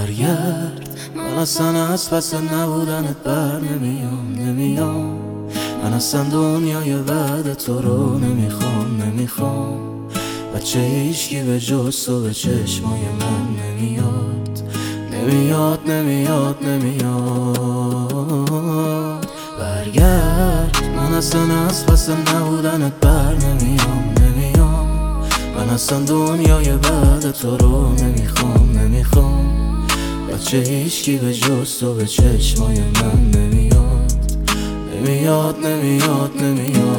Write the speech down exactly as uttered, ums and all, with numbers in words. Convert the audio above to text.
برگرد، من اصلا از پس نبودنت بر نمیام نمیام من اصلا دنیای بعد تو رو نمیخوام نمیخوام بچه هیچکی به جز تو به چشمای من نمیاد نمیاد نمیاد نمیاد برگرد، من اصلا از پس نبودنت بر نمیام نمیام من اصلا دنیای بعد تو رو نمیخوام نمیخوام بچه هیچکی به جز تو به چشمای من نمیاد نمیاد نمیاد نمیاد